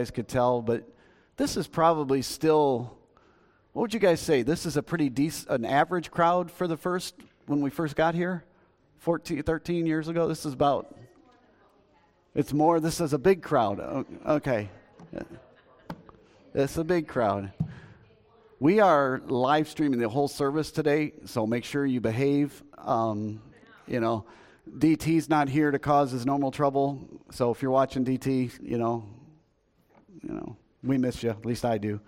guys could tell, but this is probably still, what would you guys say? This is a pretty decent, an average crowd for when we first got here 13 years ago. This is about, it's more, this is a big crowd. Okay. It's a big crowd. We are live streaming the whole service today, so make sure you behave. DT's not here to cause his normal trouble, so if you're watching DT, we miss you. At least I do.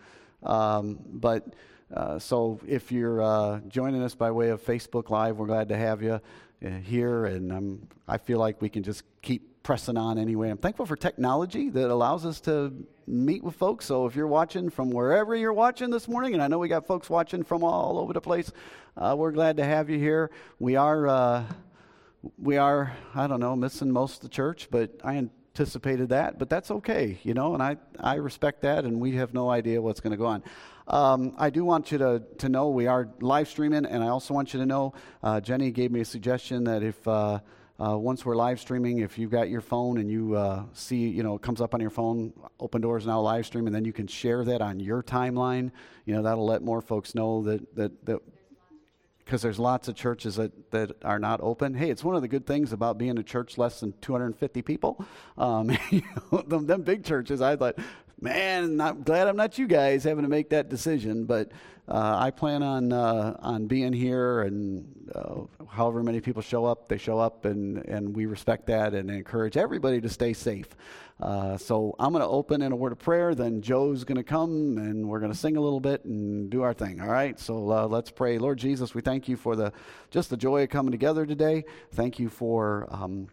So if you're joining us by way of Facebook Live, we're glad to have you here, and I feel like we can just keep pressing on anyway. I'm thankful for technology that allows us to meet with folks. So if you're watching from wherever you're watching this morning, and I know we got folks watching from all over the place, we're glad to have you here. We are, I don't know, missing most of the church, but I anticipated that, but that's okay, and I respect that, and we have no idea what's going to go on. I do want you to know we are live streaming, and I also want you to know, Jenny gave me a suggestion that if once we're live streaming, if you've got your phone and you see, it comes up on your phone, Open Doors Now live stream, and then you can share that on your timeline, that'll let more folks know that because there's lots of churches that are not open. Hey, it's one of the good things about being a church less than 250 people. Them big churches, I thought, man, I'm glad I'm not you guys having to make that decision. But I plan on being here, and however many people show up, they show up, and we respect that and encourage everybody to stay safe. So I'm going to open in a word of prayer, then Joe's going to come, and we're going to sing a little bit and do our thing, all right? So let's pray. Lord Jesus, we thank you for just the joy of coming together today. Thank you for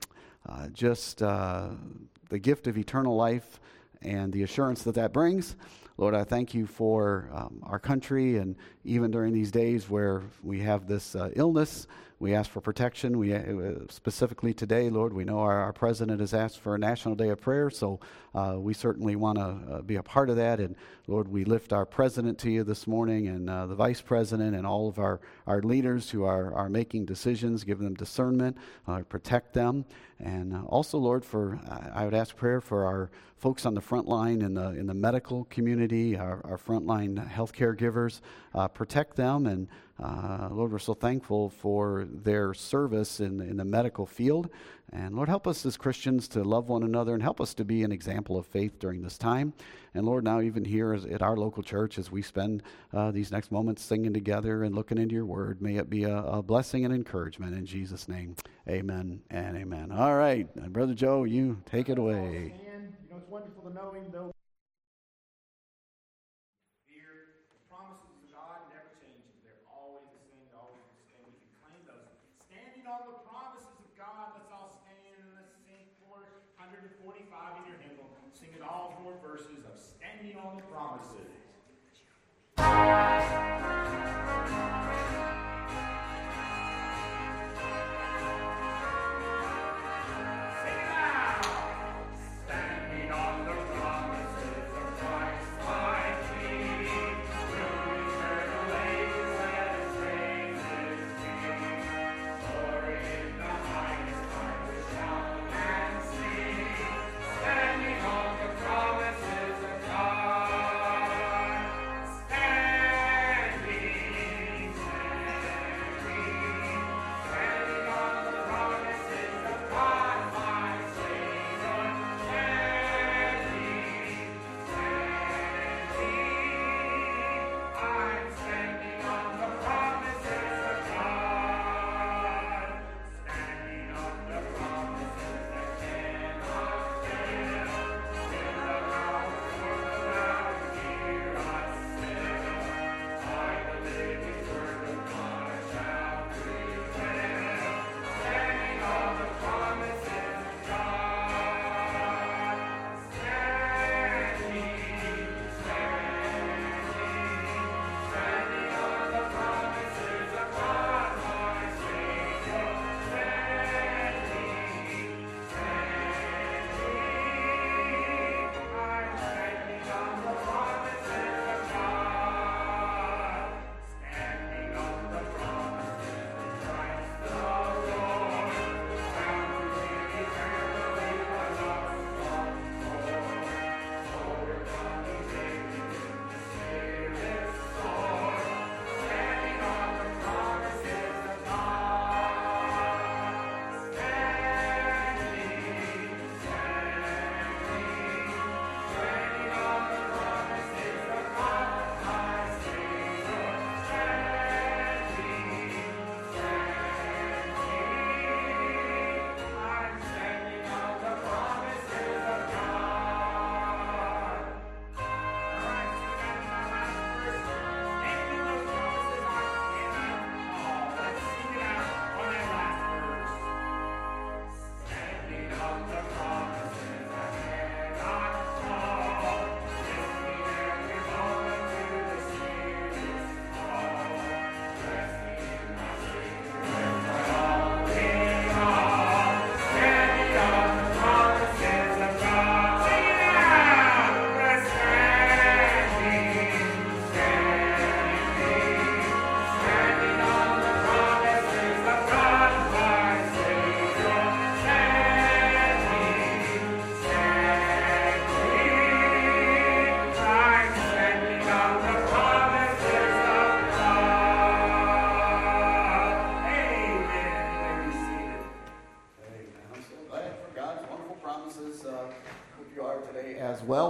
the gift of eternal life and the assurance that brings. Lord, I thank you for our country, and even during these days where we have this illness, we ask for protection. We specifically today, Lord, we know our president has asked for a national day of prayer, so we certainly want to be a part of that. And Lord, we lift our president to you this morning, and the vice president, and all of our leaders who are making decisions. Give them discernment, protect them. And also, Lord, I would ask prayer for our folks on the front line in the medical community, our frontline healthcare givers. Protect them, and Lord, we're so thankful for their service in the medical field. And Lord, help us as Christians to love one another, and help us to be an example of faith during this time. And Lord, now even here at our local church, as we spend these next moments singing together and looking into your word, may it be a blessing and encouragement in Jesus' name. Amen and amen. All right, Brother Joe, you take it away. It's wonderful to know him, though. On the promises of God, let's all stand and let's sing for 145 in your hymn. Sing it all 4 verses of Standing on the Promises.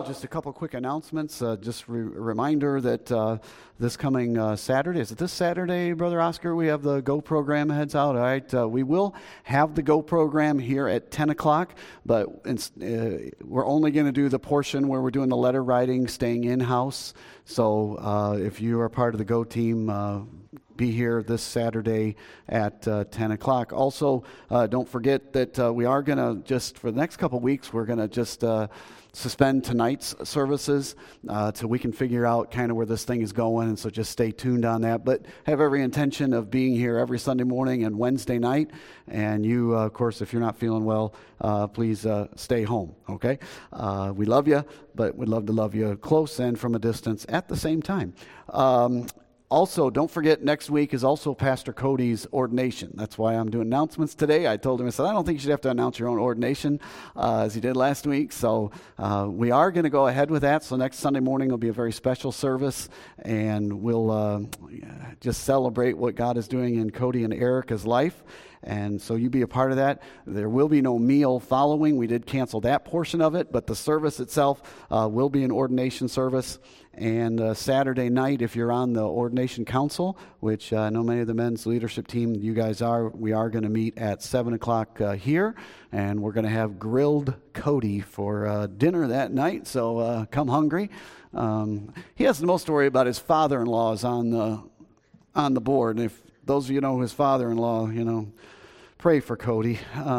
just a couple quick announcements. Just a reminder that this coming Saturday, is it this Saturday, Brother Oscar? We have the Go program heads out. All right, we will have the Go program here at 10 o'clock, but we're only going to do the portion where we're doing the letter writing, staying in-house. So if you are part of the Go team, be here this Saturday at 10 o'clock. Also, don't forget that we are going to just, for the next couple weeks, we're going to just suspend tonight's services till we can figure out kind of where this thing is going, and so just stay tuned on that. But have every intention of being here every Sunday morning and Wednesday night. And you, of course, if you're not feeling well, please stay home, okay? We love you, but we'd love to love you close and from a distance at the same time. Also, don't forget, next week is also Pastor Cody's ordination. That's why I'm doing announcements today. I told him, I said, I don't think you should have to announce your own ordination as he did last week. So we are going to go ahead with that. So next Sunday morning will be a very special service, and we'll just celebrate what God is doing in Cody and Erica's life. And so you be a part of that. There will be no meal following. We did cancel that portion of it, but the service itself will be an ordination service. And Saturday night, if you're on the ordination council, which I know many of the men's leadership team, you guys are, we are going to meet at 7 o'clock here, and we're going to have grilled Cody for dinner that night, so come hungry. He has the most story about his father-in-law is on the board, and if those of you know his father-in-law, pray for Cody.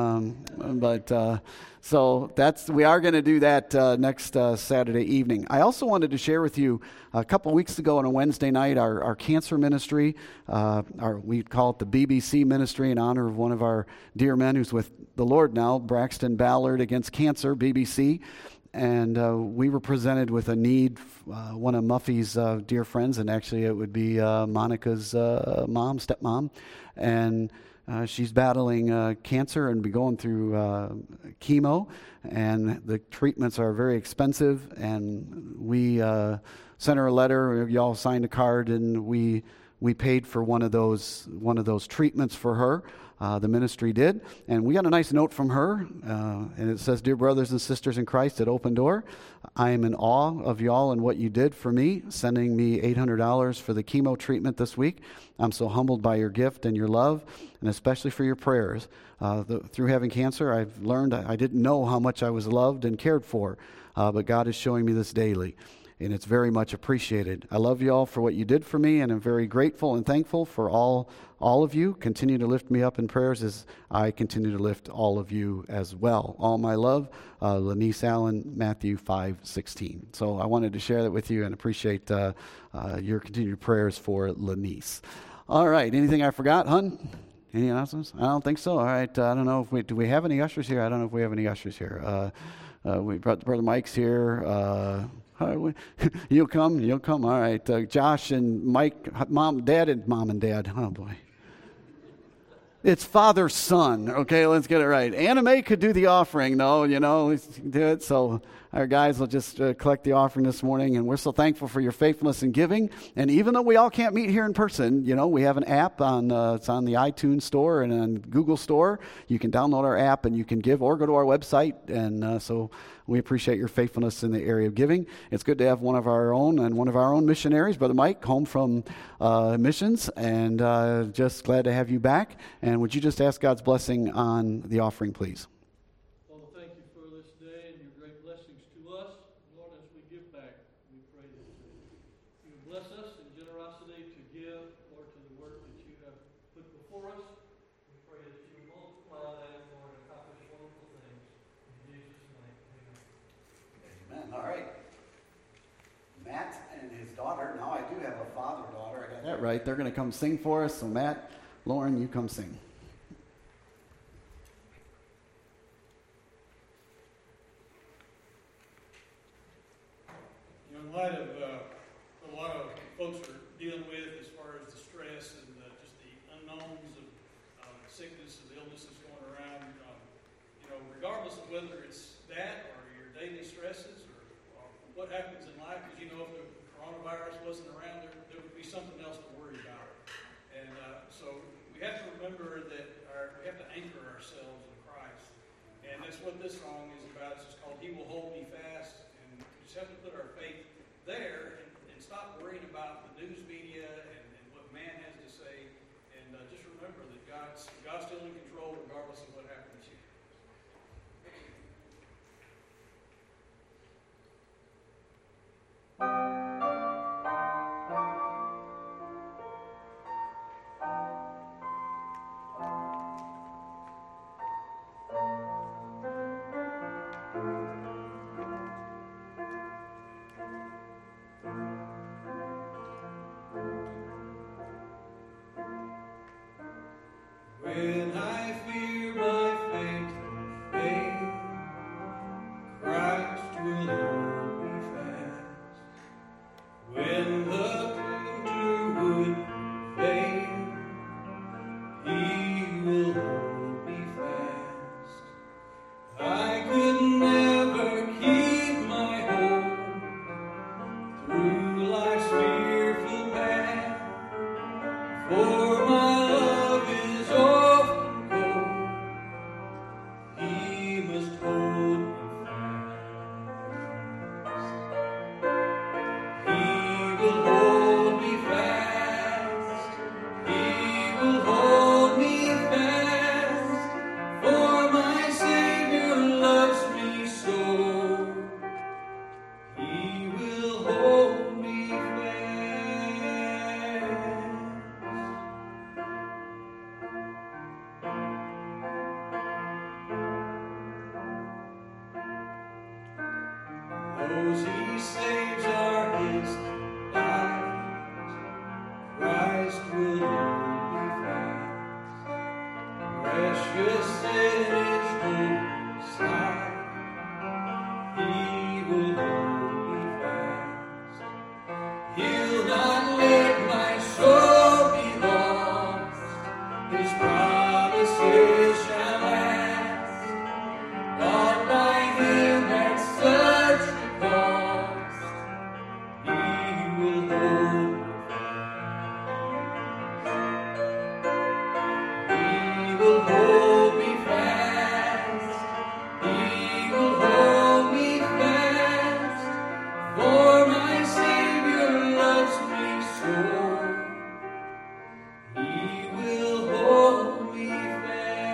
So we are going to do that next Saturday evening. I also wanted to share with you a couple weeks ago on a Wednesday night, our cancer ministry, we call it the BBC ministry in honor of one of our dear men who's with the Lord now, Braxton Ballard Against Cancer, BBC. And we were presented with a need, one of Muffy's dear friends, and actually it would be Monica's stepmom. And she's battling cancer and be going through chemo, and the treatments are very expensive. And we sent her a letter. Y'all signed a card, and we paid for one of those treatments for her. The ministry did, and we got a nice note from her, and it says, "Dear brothers and sisters in Christ at Open Door, I am in awe of y'all and what you did for me, sending me $800 for the chemo treatment this week. I'm so humbled by your gift and your love, and especially for your prayers. Through having cancer, I've learned I didn't know how much I was loved and cared for, but God is showing me this daily, and it's very much appreciated. I love you all for what you did for me, and I'm very grateful and thankful for all of you. Continue to lift me up in prayers as I continue to lift all of you as well. All my love, Lanice Allen, Matthew 5:16. So I wanted to share that with you and appreciate your continued prayers for Lanice. All right, anything I forgot, hun? Any announcements? I don't think so. All right, I don't know if do we have any ushers here? I don't know if we have any ushers here. Brother Mike's here. You'll come. All right. Josh and Mike, Dad and Dad. Oh, boy. It's father, son. Okay, let's get it right. Anna Mae could do the offering, though, let's do it. So our guys will just collect the offering this morning, and we're so thankful for your faithfulness in giving. And even though we all can't meet here in person, we have an app it's on the iTunes Store and on Google Store. You can download our app and you can give, or go to our website. And so we appreciate your faithfulness in the area of giving. It's good to have one of our own missionaries, Brother Mike, home from missions, and just glad to have you back. And would you just ask God's blessing on the offering, please? Father, thank you for this day and your great blessings to us. Lord, as we give back, we pray that you bless us in generosity to give, Lord, to the work that you have put before us. We pray that you multiply that, Lord, and accomplish wonderful things. In Jesus' name, amen. All right. Matt and his daughter. Now I do have a father-daughter. I got that right. They're going to come sing for us. So Matt, Lauren, you come sing. In light of what a lot of folks are dealing with as far as the stress and just the unknowns of sickness and illnesses going around, regardless of whether it's that or your daily stresses or what happens in life, because if the coronavirus wasn't around, there would be something else to worry about. And so we have to remember that we have to anchor ourselves in Christ. And that's what this song is about. It's just called "He Will Hold Me Fast." And just have to put our faith there and stop worrying about the news media and what man has to say, and just remember that God's still in control regardless of what happens here. When I fear my fate will fade, Christ will hold me fast. When the tempter would fail, He will hold me fast. I could never keep my hope through life's fearful path, for my love is often cold. He must hold me fast. He will hold me fast. He will hold me fast. For my Savior loves me so. He will hold me fast. Those He saves are His delight. Christ will hold me fast. Precious in His holy sight, He will hold me fast. He'll not let my soul be lost. His promises shall last. Bought by Him at such a cost, He will hold me fast. He will hold me fast. He will hold me fast. For my Savior loves me so. He will hold me fast.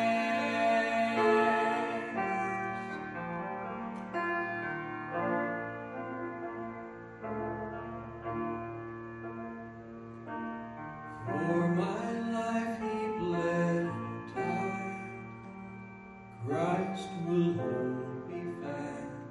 For my life He bled and died. Christ will hold me fast.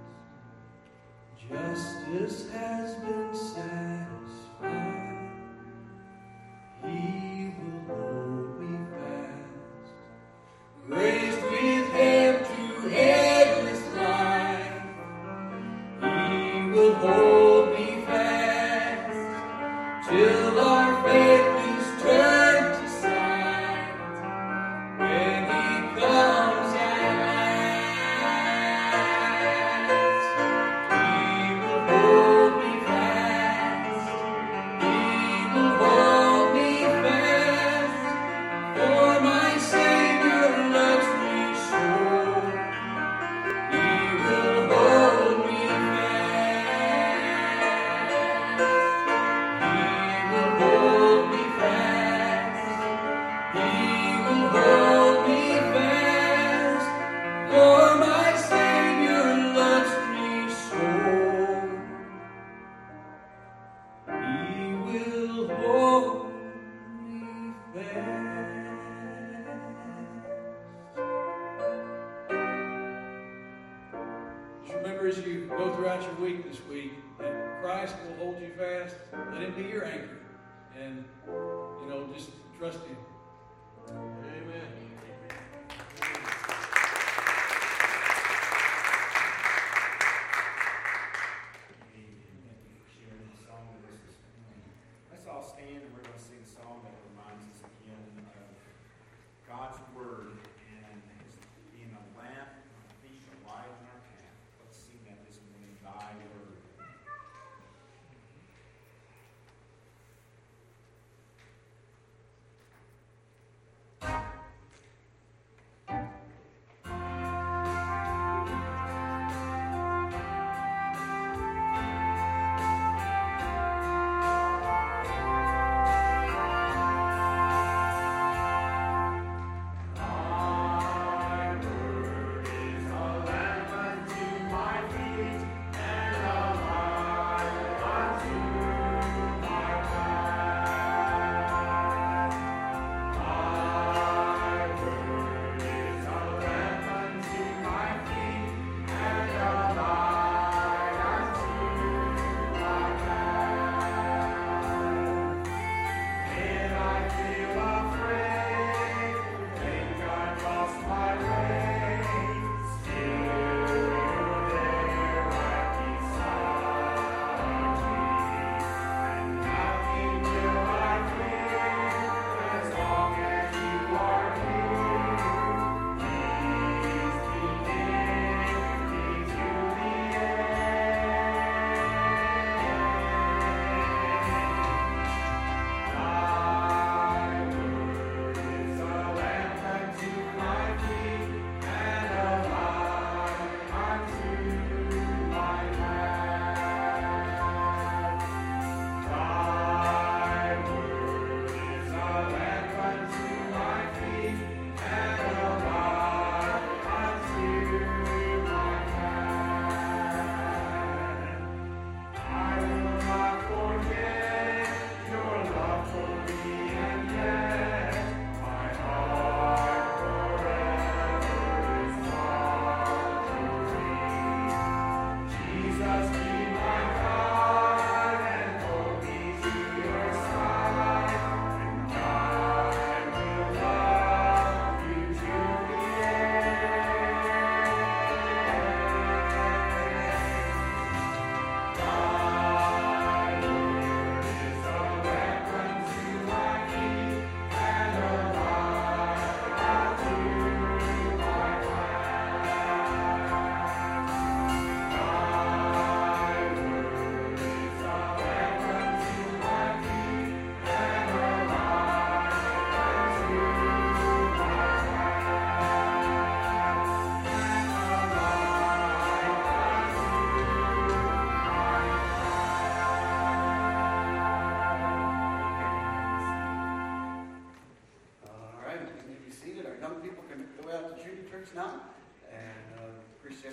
Justice has been satisfied. He will hold me fast. Raised with Him to endless life, He will hold me fast. Till our faith is turned to sight, when He comes at last. He will hold me fast. He will hold me fast. For my Savior loves me so. He will hold me fast. He will hold me fast. He will hold me fast. For my Savior loves me so. He will hold me fast. Just remember as you go throughout your week this week that Christ will hold you fast. Let Him be your anchor. And, just trust Him. Amen. Let's all stand and we're going to sing a song that reminds us again of God's Word and His being a lamp, a feet, a light on our path. Let's sing that this morning, Thy Word.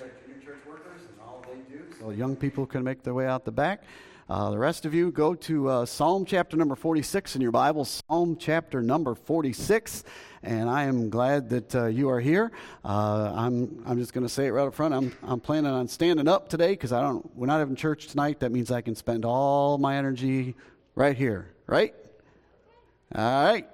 Junior church workers and all they do, so young people can make their way out the back. The rest of you go to Psalm chapter number 46 in your Bible, Psalm chapter number 46, and I am glad that you are here. I'm just going to say it right up front. I'm planning on standing up today because we're not having church tonight. That means I can spend all my energy right here, right? All right.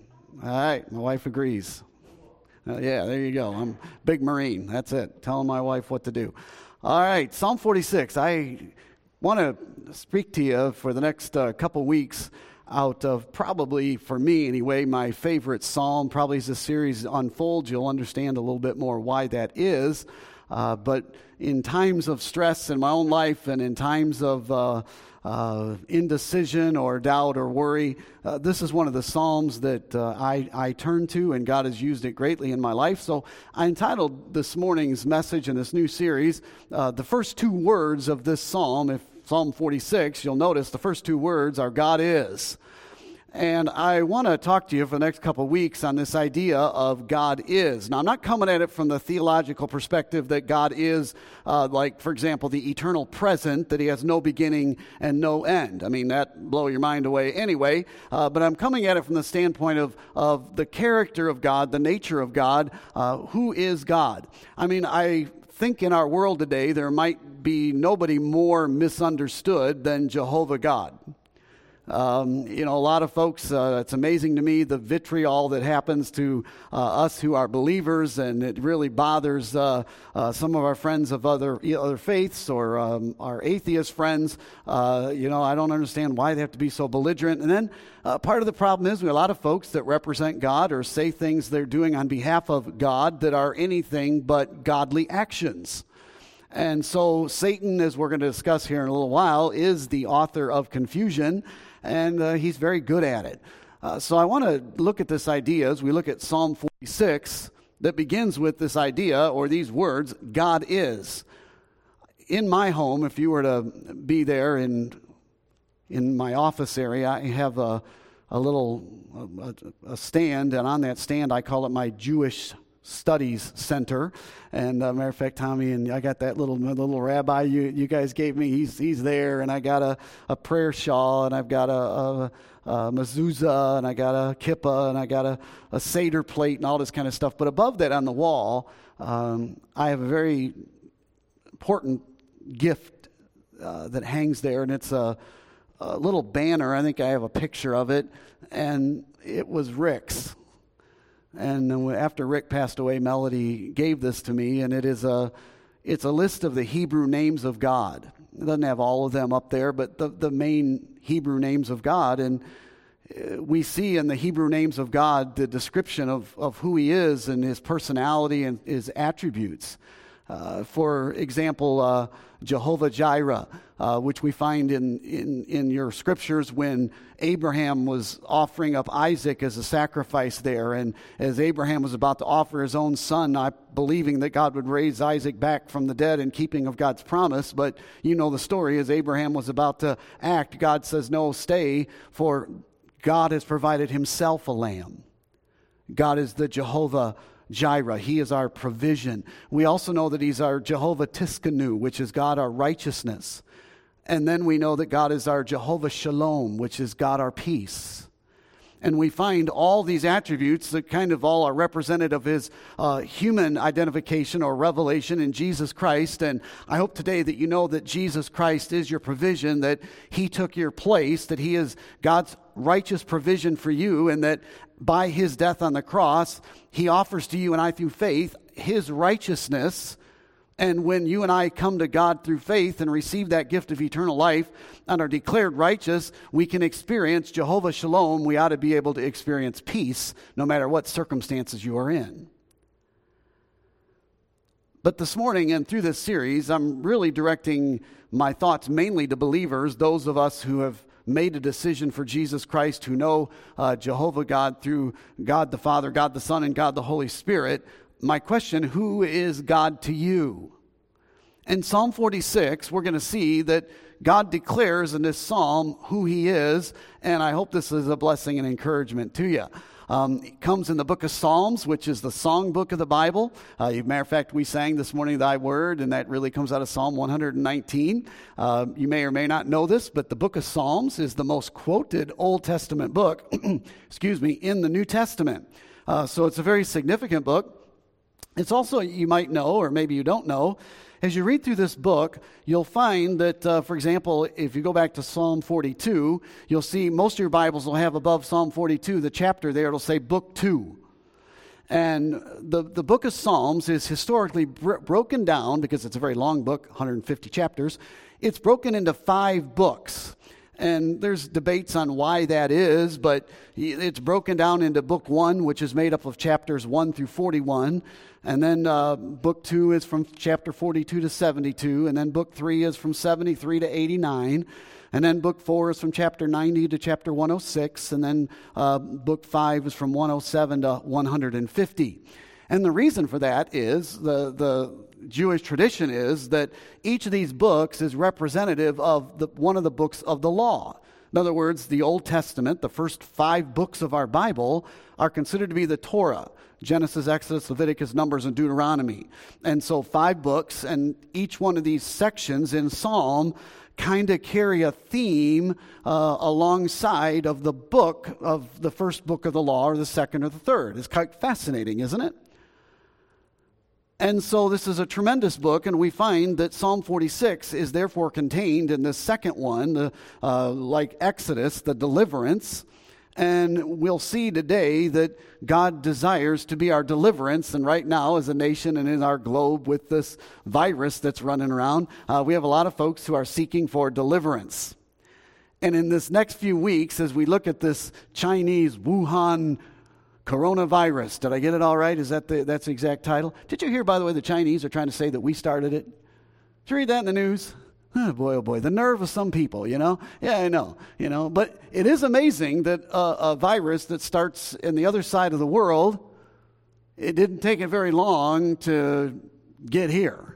My wife agrees. Yeah, there you go. I'm a big Marine. That's it. Telling my wife what to do. All right, Psalm 46. I want to speak to you for the next couple weeks out of probably, for me anyway, my favorite psalm. Probably as the series unfolds, you'll understand a little bit more why that is. But in times of stress in my own life and in times of indecision or doubt or worry, this is one of the psalms that I turn to, and God has used it greatly in my life. So I entitled this morning's message in this new series, the first two words of this psalm. If Psalm 46, you'll notice the first two words are God is. And I want to talk to you for the next couple of weeks on this idea of God is. Now, I'm not coming at it from the theological perspective that God is, like, for example, the eternal present, that he has no beginning and no end. I mean, that blow your mind away anyway. But I'm coming at it from the standpoint of the character of God, the nature of God. Who is God? I mean, I think in our world today, there might be nobody more misunderstood than Jehovah God. A lot of folks, it's amazing to me the vitriol that happens to us who are believers, and it really bothers some of our friends of other faiths or our atheist friends. I don't understand why they have to be so belligerent. And then part of the problem is we have a lot of folks that represent God or say things they're doing on behalf of God that are anything but godly actions. And so Satan, as we're going to discuss here in a little while, is the author of confusion, and he's very good at it. So I want to look at this idea as we look at Psalm 46 that begins with this idea or these words, God is. In my home, if you were to be there in my office area, I have a little stand, and on that stand I call it my Jewish Studies Center. And matter of fact, Tommy, and I got that little rabbi you guys gave me. He's there, and I got a prayer shawl, and I've got a mezuzah, and I got a kippah, and I got a Seder plate, and all this kind of stuff. But above that on the wall, I have a very important gift that hangs there, and it's a little banner. I think I have a picture of it, and it was Rick's. And after Rick passed away, Melody gave this to me, and it's a list of the Hebrew names of God. It doesn't have all of them up there, but the main Hebrew names of God. And we see in the Hebrew names of God the description of who he is and his personality and his attributes. For example, Jehovah Jireh, which we find in your scriptures when Abraham was offering up Isaac as a sacrifice there. And as Abraham was about to offer his own son, not believing that God would raise Isaac back from the dead in keeping of God's promise. But you know the story. As Abraham was about to act, God says, no, stay, for God has provided himself a lamb. God is the Jehovah Jireh. He is our provision. We also know that he's our Jehovah Tiskanu, which is God our righteousness. And then we know that God is our Jehovah Shalom, which is God our peace. And we find all these attributes that kind of all are representative of his human identification or revelation in Jesus Christ. And I hope today that you know that Jesus Christ is your provision, that he took your place, that he is God's righteous provision for you, and that by his death on the cross, he offers to you and I through faith his righteousness. And when you and I come to God through faith and receive that gift of eternal life and are declared righteous, we can experience Jehovah Shalom. We ought to be able to experience peace no matter what circumstances you are in. But this morning and through this series, I'm really directing my thoughts mainly to believers, those of us who have made a decision for Jesus Christ, who know Jehovah God through God the Father, God the Son, and God the Holy Spirit. My question, who is God to you? In Psalm 46, we're going to see that God declares in this psalm who he is, and I hope this is a blessing and encouragement to you. It comes in the book of Psalms, which is the song book of the Bible. As a matter of fact, we sang this morning, Thy Word, and that really comes out of Psalm 119. You may or may not know this, but the book of Psalms is the most quoted Old Testament book, in the New Testament. So it's a very significant book. It's also, you might know, or maybe you don't know, as you read through this book, you'll find that, for example, if you go back to Psalm 42, you'll see most of your Bibles will have above Psalm 42, the chapter there, it'll say Book 2. And the book of Psalms is historically broken down, because it's a very long book, 150 chapters, it's broken into 5 books. And there's debates on why that is, but it's broken down into Book 1, which is made up of chapters 1 through 41. And then Book 2 is from chapter 42 to 72. And then Book 3 is from 73 to 89. And then Book 4 is from chapter 90 to chapter 106. And then Book 5 is from 107 to 150. And the reason for that is the Jewish tradition is that each of these books is representative of one of the books of the law. In other words, the Old Testament, the first 5 books of our Bible, are considered to be the Torah: Genesis, Exodus, Leviticus, Numbers, and Deuteronomy. And so 5 books, and each one of these sections in Psalm kind of carry a theme alongside of the book of the first book of the law, or the second or the third. It's quite fascinating, isn't it? And so this is a tremendous book, and we find that Psalm 46 is therefore contained in the second one, like Exodus, the deliverance. And we'll see today that God desires to be our deliverance. And right now, as a nation and in our globe with this virus that's running around, we have a lot of folks who are seeking for deliverance. And in this next few weeks, as we look at this Chinese Wuhan coronavirus. Did I get it all right? Is that that's the exact title? Did you hear, by the way, the Chinese are trying to say that we started it? Did you read that in the news? Oh boy, the nerve of some people, Yeah, I know, But it is amazing that a virus that starts in the other side of the world, it didn't take it very long to get here.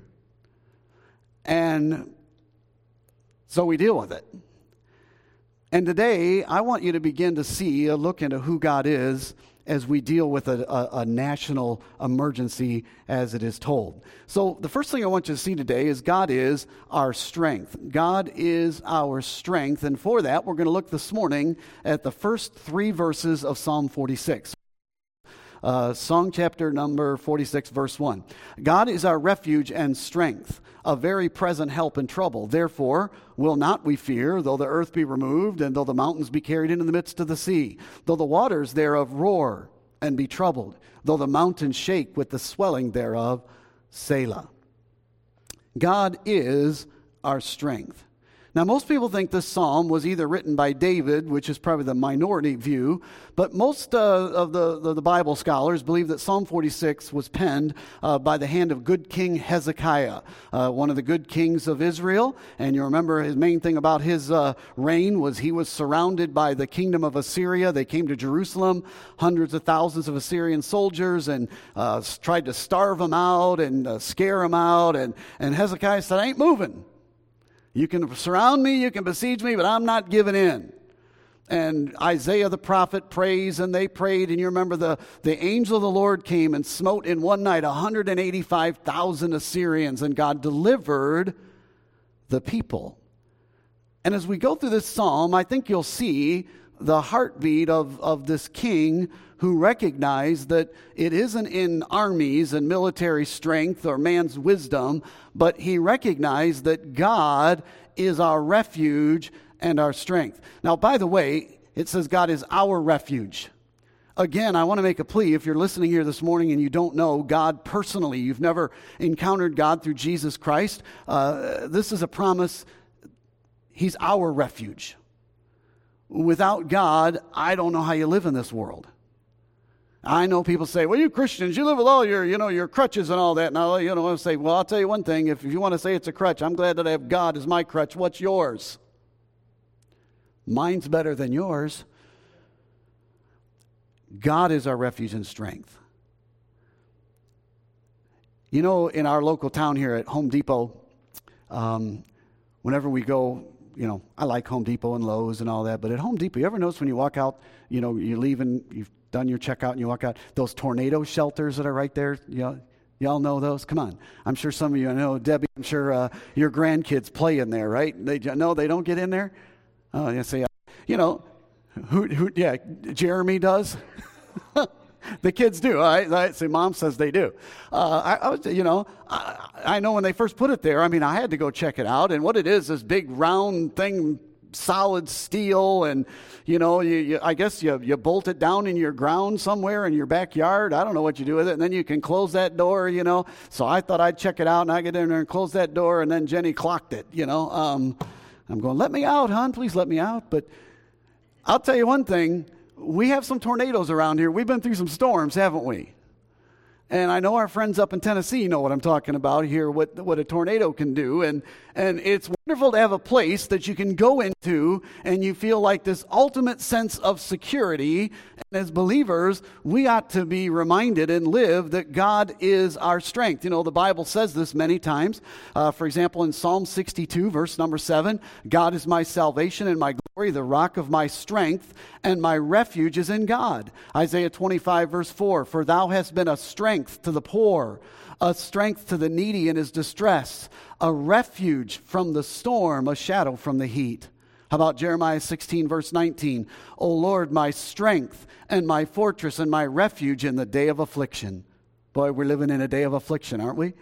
And so we deal with it. And today, I want you to begin to see a look into who God is as we deal with a national emergency, as it is told. So the first thing I want you to see today is God is our strength. God is our strength. And for that, we're going to look this morning at the first 3 verses of Psalm 46. Song chapter number 46, verse 1. God is our refuge and strength, a very present help in trouble. Therefore will not we fear, though the earth be removed, and though the mountains be carried into the midst of the sea, though the waters thereof roar and be troubled, though the mountains shake with the swelling thereof. Selah. God is our strength. Now, most people think this psalm was either written by David, which is probably the minority view, but most of the Bible scholars believe that Psalm 46 was penned by the hand of good King Hezekiah, one of the good kings of Israel. And you remember his main thing about his reign was he was surrounded by the kingdom of Assyria. They came to Jerusalem, hundreds of thousands of Assyrian soldiers, and tried to starve him out and scare him out. And Hezekiah said, I ain't moving. You can surround me, you can besiege me, but I'm not giving in. And Isaiah the prophet prays, and they prayed. And you remember the angel of the Lord came and smote in one night 185,000 Assyrians, and God delivered the people. And as we go through this psalm, I think you'll see the heartbeat of this king who recognized that it isn't in armies and military strength or man's wisdom, but he recognized that God is our refuge and our strength. Now, by the way, it says God is our refuge. Again, I want to make a plea. If you're listening here this morning and you don't know God personally, you've never encountered God through Jesus Christ, this is a promise. He's our refuge. Without God, I don't know how you live in this world. I know people say, well, you Christians, you live with all your crutches and all that. And I'll say, well, I'll tell you one thing. If you want to say it's a crutch, I'm glad that I have God as my crutch. What's yours? Mine's better than yours. God is our refuge and strength. In our local town here at Home Depot, whenever we go, I like Home Depot and Lowe's and all that, but at Home Depot, you ever notice when you walk out, you're leaving, you've done your checkout and you walk out. Those tornado shelters that are right there, y'all know those? Come on. I'm sure some of you know. Debbie, I'm sure your grandkids play in there, right? They don't get in there? Oh, yeah, see, Jeremy does. The kids do. I see. Mom says they do. I know when they first put it there. I mean, I had to go check it out. And what it is, this big round thing, solid steel, and I guess you bolt it down in your ground somewhere in your backyard. I don't know what you do with it. And then you can close that door. So I thought I'd check it out, and I get in there and close that door. And then Jenny clocked it. I'm going, let me out, hon. Please let me out. But I'll tell you one thing. We have some tornadoes around here. We've been through some storms, haven't we? And I know our friends up in Tennessee know what I'm talking about here, what a tornado can do. And it's wonderful to have a place that you can go into and you feel like this ultimate sense of security. And as believers, we ought to be reminded and live that God is our strength. The Bible says this many times. For example, in Psalm 62, verse number 7, God is my salvation and my glory, the rock of my strength, and my refuge is in God. Isaiah 25, verse 4, for thou hast been a strength to the poor, a strength to the needy in his distress, a refuge from the storm, a shadow from the heat. How about Jeremiah 16, verse 19? O Lord, my strength and my fortress and my refuge in the day of affliction. Boy, we're living in a day of affliction, aren't we?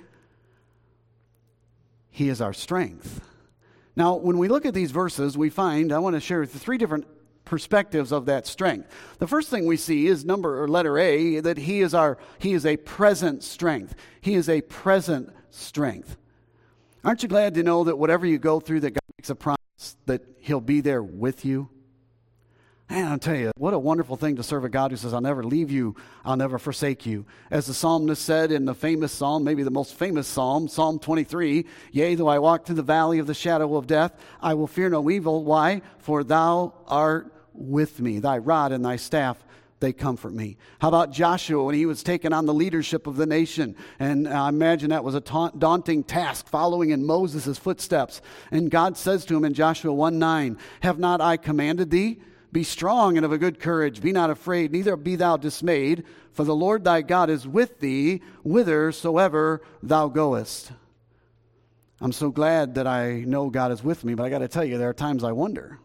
He is our strength. Now, when we look at these verses, we find, I want to share with you 3 different perspectives of that strength. The first thing we see is letter A, that he is a present strength. He is a present strength. Aren't you glad to know that whatever you go through, that God makes a promise that he'll be there with you? Man, I'll tell you, what a wonderful thing to serve a God who says, I'll never leave you, I'll never forsake you. As the psalmist said in the famous psalm, maybe the most famous psalm, Psalm 23, yea, though I walk through the valley of the shadow of death, I will fear no evil. Why? For thou art with me. Thy rod and thy staff, they comfort me. How about Joshua when he was taking on the leadership of the nation? And I imagine that was a daunting task, following in Moses' footsteps. And God says to him in Joshua 1:9, have not I commanded thee? Be strong and of a good courage. Be not afraid, neither be thou dismayed. For the Lord thy God is with thee, whithersoever thou goest. I'm so glad that I know God is with me, but I got to tell you, there are times I wonder.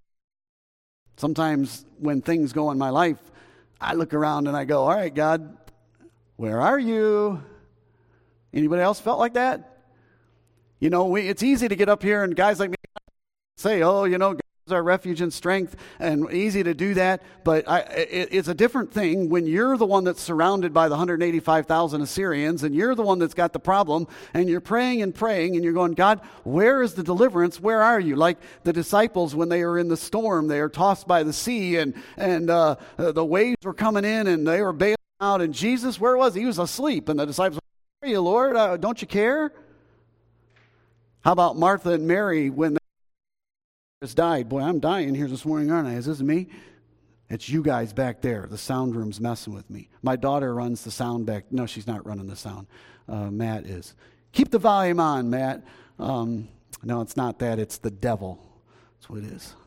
Sometimes when things go in my life, I look around and I go, all right, God, where are you? Anybody else felt like that? It's easy to get up here and guys like me say, God is our refuge and strength, and easy to do that. But it's a different thing when you're the one that's surrounded by the 185,000 Assyrians, and you're the one that's got the problem, and you're praying, and you're going, God, where is the deliverance? Where are you? Like the disciples when they were in the storm, they were tossed by the sea, and the waves were coming in, and they were bailing out, and Jesus, where was he? He was asleep, and the disciples, where are you, Lord? Don't you care? How about Martha and Mary when they died? Boy, I'm dying here this morning, aren't I? Is this me? It's you guys back there. The sound room's messing with me. My daughter runs the sound back. No, she's not running the sound. Matt is. Keep the volume on, Matt. No, it's not that. It's the devil. That's what it is.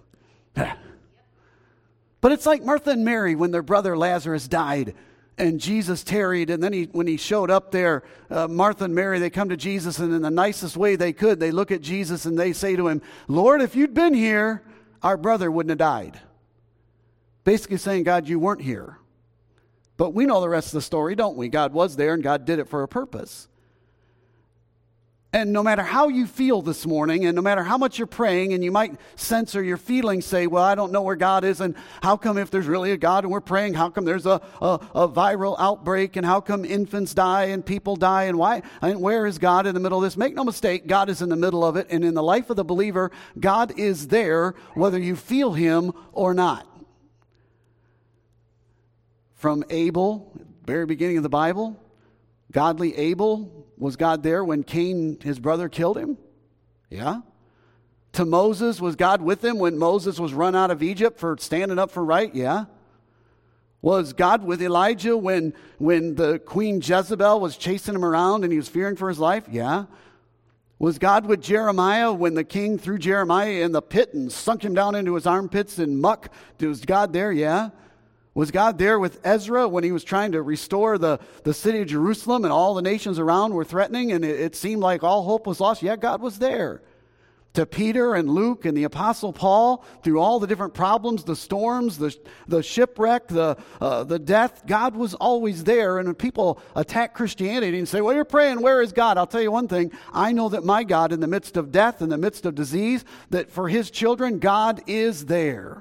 But it's like Martha and Mary when their brother Lazarus died. And Jesus tarried, and then when he showed up there, Martha and Mary, they come to Jesus, and in the nicest way they could, they look at Jesus and they say to him, Lord, if you'd been here, our brother wouldn't have died. Basically saying, God, you weren't here. But we know the rest of the story, don't we? God was there, and God did it for a purpose. And no matter how you feel this morning, and no matter how much you're praying, and you might sense or your feelings say, well, I don't know where God is, and how come if there's really a God and we're praying, how come there's a viral outbreak, and how come infants die and people die, and why? And where is God in the middle of this? Make no mistake, God is in the middle of it, and in the life of the believer, God is there whether you feel him or not. From Abel, very beginning of the Bible, godly Abel, was God there when Cain, his brother, killed him? Yeah. To Moses, was God with him when Moses was run out of Egypt for standing up for right? Yeah. Was God with Elijah when the queen Jezebel was chasing him around and he was fearing for his life? Yeah. Was God with Jeremiah when the king threw Jeremiah in the pit and sunk him down into his armpits in muck? Was God there? Yeah. Was God there with Ezra when he was trying to restore the city of Jerusalem and all the nations around were threatening and it seemed like all hope was lost? Yeah, God was there. To Peter and Luke and the Apostle Paul, through all the different problems, the storms, the shipwreck, the death, God was always there. And when people attack Christianity and say, well, you're praying, where is God? I'll tell you one thing. I know that my God, in the midst of death, in the midst of disease, that for his children, God is there.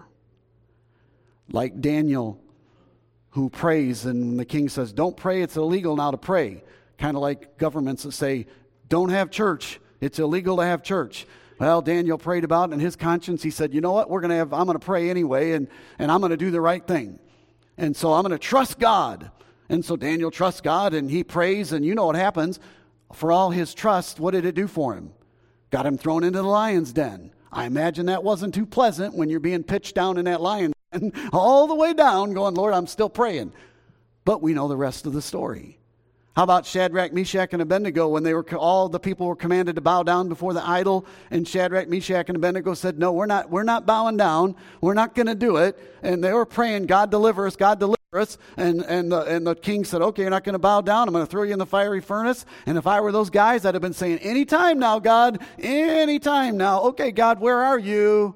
Like Daniel, who prays, and the king says, don't pray, it's illegal now to pray. Kind of like governments that say, don't have church, it's illegal to have church. Well, Daniel prayed about it in his conscience. He said, you know what, I'm going to pray anyway, and I'm going to do the right thing. And so I'm going to trust God. And so Daniel trusts God, and he prays, and you know what happens. For all his trust, what did it do for him? Got him thrown into the lion's den. I imagine that wasn't too pleasant when you're being pitched down in that lion's den, all the way down, going, Lord, I'm still praying. But we know the rest of the story. How about Shadrach, Meshach, and Abednego when all the people were commanded to bow down before the idol, and Shadrach, Meshach, and Abednego said, no, we're not bowing down. We're not going to do it. And they were praying, God deliver us, God deliver us. And the king said, okay, you're not going to bow down. I'm going to throw you in the fiery furnace. And if I were those guys, I'd have been saying, anytime now, God, anytime now. Okay, God, where are you?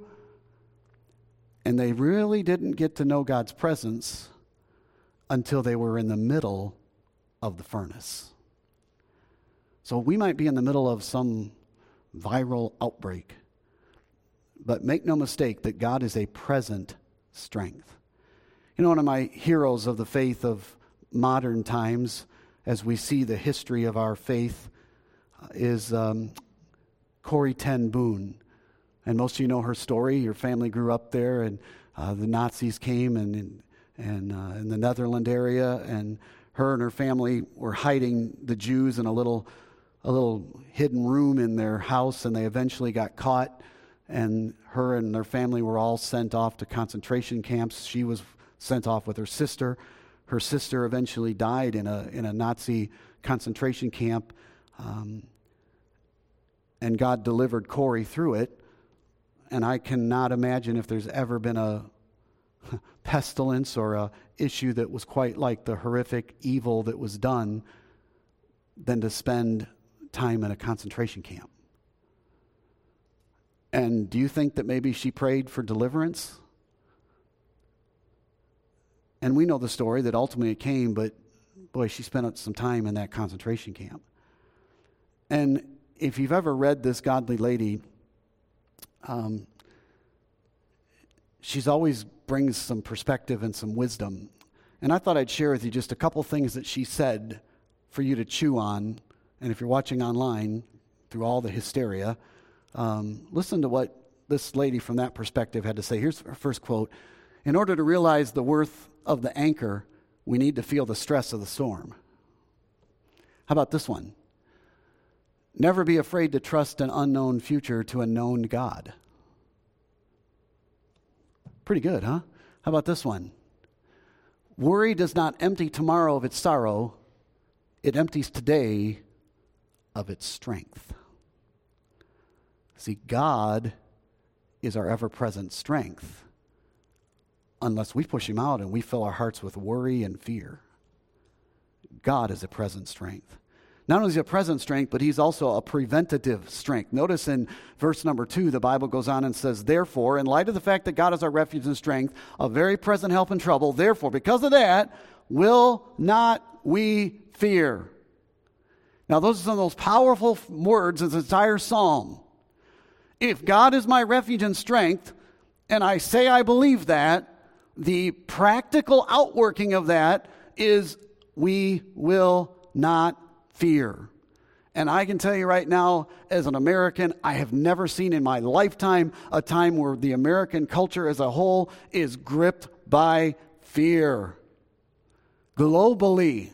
And they really didn't get to know God's presence until they were in the middle of the furnace. So we might be in the middle of some viral outbreak, but make no mistake that God is a present strength. You know, one of my heroes of the faith of modern times, as we see the history of our faith, is Corrie ten Boom. And most of you know her story. Your family grew up there, and the Nazis came in the Netherlands area, and her and her family were hiding the Jews in a little hidden room in their house, and they eventually got caught, and her and their family were all sent off to concentration camps. She was sent off with her sister. Her sister eventually died in a Nazi concentration camp, and God delivered Corrie through it. And I cannot imagine if there's ever been a pestilence or a issue that was quite like the horrific evil that was done than to spend time in a concentration camp. And do you think that maybe she prayed for deliverance? And we know the story that ultimately it came, but boy, she spent some time in that concentration camp. And if you've ever read this godly lady, she's always brings some perspective and some wisdom. And I thought I'd share with you just a couple things that she said for you to chew on. And if you're watching online through all the hysteria, listen to what this lady from that perspective had to say. Here's her first quote. In order to realize the worth of the anchor, we need to feel the stress of the storm. How about this one? Never be afraid to trust an unknown future to a known God. Pretty good, huh? How about this one? Worry does not empty tomorrow of its sorrow. It empties today of its strength. See, God is our ever-present strength unless we push him out and we fill our hearts with worry and fear. God is a present strength. Not only is he a present strength, but he's also a preventative strength. Notice in verse number 2, the Bible goes on and says, therefore, in light of the fact that God is our refuge and strength, a very present help in trouble, therefore, because of that, will not we fear. Now, those are some of those powerful words in the entire psalm. If God is my refuge and strength, and I say I believe that, the practical outworking of that is we will not fear. And I can tell you right now, as an American, I have never seen in my lifetime a time where the American culture as a whole is gripped by fear. Globally.